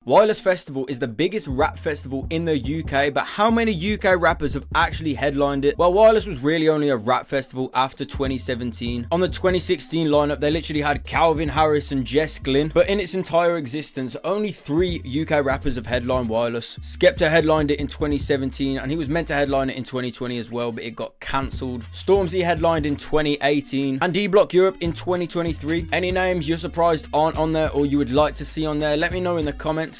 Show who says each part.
Speaker 1: Wireless Festival is the biggest rap festival in the UK, but how many UK rappers have actually headlined it? Well, Wireless was really only a rap festival after 2017. On the 2016 lineup, they literally had Calvin Harris and Jess Glynn, but in its entire existence, only 3 UK rappers have headlined Wireless. Skepta headlined it in 2017, and he was meant to headline it in 2020 as well, but it got cancelled. Stormzy headlined in 2018, and D-Block Europe in 2023. Any names you're surprised aren't on there or you would like to see on there? Let me know in the comments.